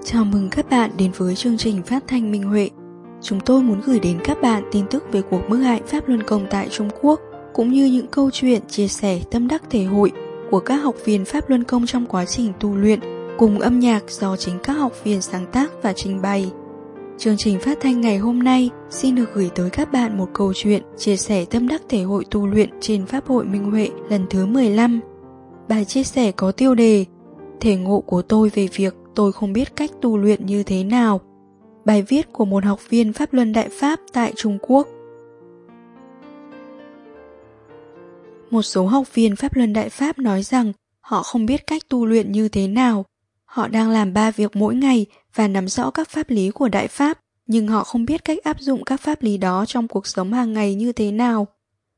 Chào mừng các bạn đến với chương trình phát thanh Minh Huệ. Chúng tôi muốn gửi đến các bạn tin tức về cuộc bức hại Pháp Luân Công tại Trung Quốc, cũng như những câu chuyện chia sẻ tâm đắc thể hội của các học viên Pháp Luân Công trong quá trình tu luyện, cùng âm nhạc do chính các học viên sáng tác và trình bày. Chương trình phát thanh ngày hôm nay xin được gửi tới các bạn một câu chuyện chia sẻ tâm đắc thể hội tu luyện trên Pháp hội Minh Huệ lần thứ 15. Bài chia sẻ có tiêu đề Thể ngộ của tôi về việc tôi không biết cách tu luyện như thế nào. Bài viết của một học viên Pháp Luân Đại Pháp tại Trung Quốc. Một số học viên Pháp Luân Đại Pháp nói rằng họ không biết cách tu luyện như thế nào. Họ đang làm 3 việc mỗi ngày và nắm rõ các pháp lý của Đại Pháp, nhưng họ không biết cách áp dụng các pháp lý đó trong cuộc sống hàng ngày như thế nào.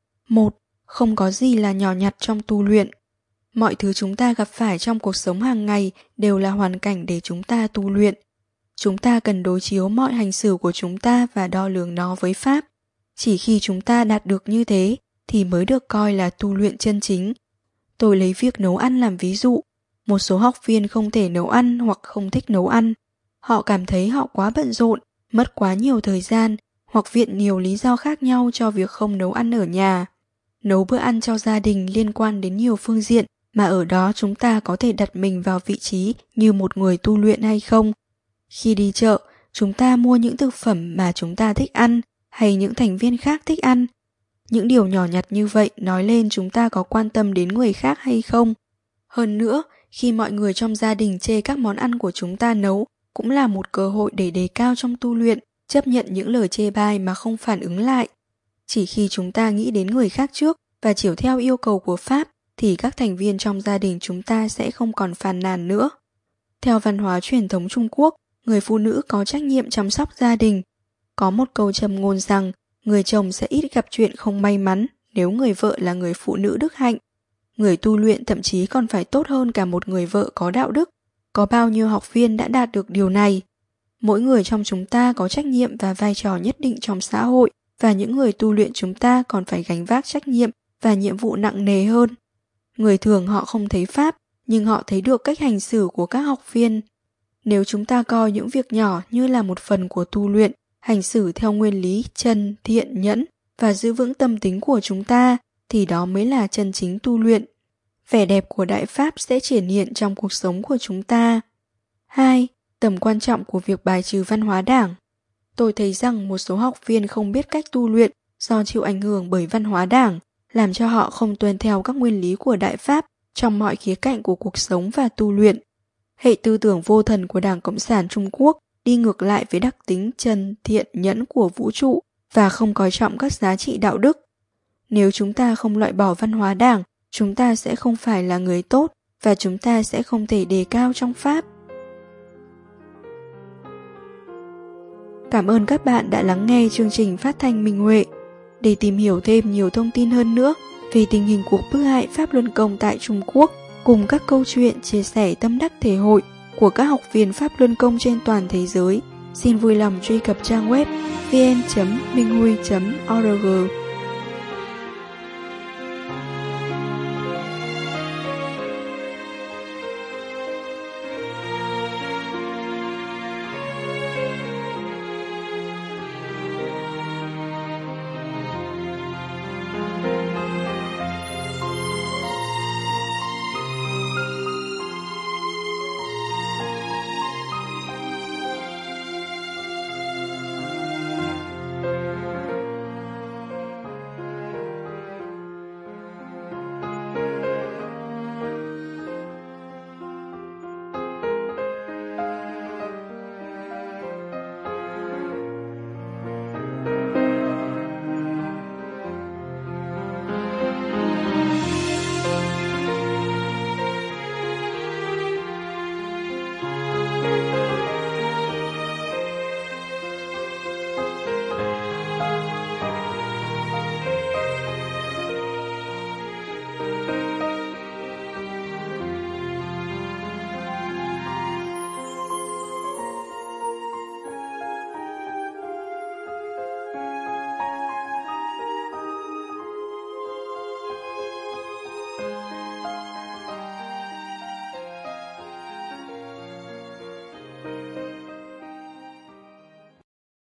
1. Không có gì là nhỏ nhặt trong tu luyện. Mọi thứ chúng ta gặp phải trong cuộc sống hàng ngày đều là hoàn cảnh để chúng ta tu luyện. Chúng ta cần đối chiếu mọi hành xử của chúng ta và đo lường nó với Pháp. Chỉ khi chúng ta đạt được như thế thì mới được coi là tu luyện chân chính. Tôi lấy việc nấu ăn làm ví dụ. Một số học viên không thể nấu ăn hoặc không thích nấu ăn. Họ cảm thấy họ quá bận rộn, mất quá nhiều thời gian, hoặc viện nhiều lý do khác nhau cho việc không nấu ăn ở nhà. Nấu bữa ăn cho gia đình liên quan đến nhiều phương diện, mà ở đó chúng ta có thể đặt mình vào vị trí như một người tu luyện hay không. Khi đi chợ, chúng ta mua những thực phẩm mà chúng ta thích ăn hay những thành viên khác thích ăn. Những điều nhỏ nhặt như vậy nói lên chúng ta có quan tâm đến người khác hay không. Hơn nữa, khi mọi người trong gia đình chê các món ăn của chúng ta nấu, cũng là một cơ hội để đề cao trong tu luyện, chấp nhận những lời chê bai mà không phản ứng lại. Chỉ khi chúng ta nghĩ đến người khác trước và chiếu theo yêu cầu của Pháp, thì các thành viên trong gia đình chúng ta sẽ không còn phàn nàn nữa. Theo văn hóa truyền thống Trung Quốc, người phụ nữ có trách nhiệm chăm sóc gia đình. Có một câu châm ngôn rằng, người chồng sẽ ít gặp chuyện không may mắn nếu người vợ là người phụ nữ đức hạnh. Người tu luyện thậm chí còn phải tốt hơn cả một người vợ có đạo đức. Có bao nhiêu học viên đã đạt được điều này? Mỗi người trong chúng ta có trách nhiệm và vai trò nhất định trong xã hội, và những người tu luyện chúng ta còn phải gánh vác trách nhiệm và nhiệm vụ nặng nề hơn. Người thường họ không thấy Pháp, nhưng họ thấy được cách hành xử của các học viên. Nếu chúng ta coi những việc nhỏ như là một phần của tu luyện, hành xử theo nguyên lý chân, thiện, nhẫn và giữ vững tâm tính của chúng ta, thì đó mới là chân chính tu luyện. Vẻ đẹp của Đại Pháp sẽ triển hiện trong cuộc sống của chúng ta. 2. Tầm quan trọng của việc bài trừ văn hóa đảng. Tôi thấy rằng một số học viên không biết cách tu luyện do chịu ảnh hưởng bởi văn hóa đảng, làm cho họ không tuân theo các nguyên lý của Đại Pháp trong mọi khía cạnh của cuộc sống và tu luyện. Hệ tư tưởng vô thần của Đảng Cộng sản Trung Quốc đi ngược lại với đặc tính chân, thiện, nhẫn của vũ trụ và không coi trọng các giá trị đạo đức. Nếu chúng ta không loại bỏ văn hóa đảng, chúng ta sẽ không phải là người tốt và chúng ta sẽ không thể đề cao trong Pháp. Cảm ơn các bạn đã lắng nghe chương trình phát thanh Minh Huệ. Để tìm hiểu thêm nhiều thông tin hơn nữa về tình hình cuộc bức hại Pháp Luân Công tại Trung Quốc, cùng các câu chuyện chia sẻ tâm đắc thể hội của các học viên Pháp Luân Công trên toàn thế giới, xin vui lòng truy cập trang web vn.minghui.org.